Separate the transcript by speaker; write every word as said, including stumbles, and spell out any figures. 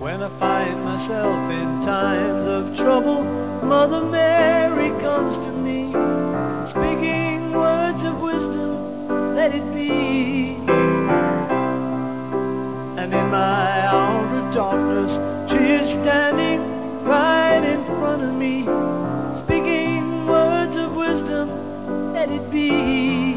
Speaker 1: When I find myself in times of trouble, Mother Mary comes to me, speaking words of wisdom, let it be. And in my hour of darkness, she is standing right in front of me, speaking words of wisdom, let it be.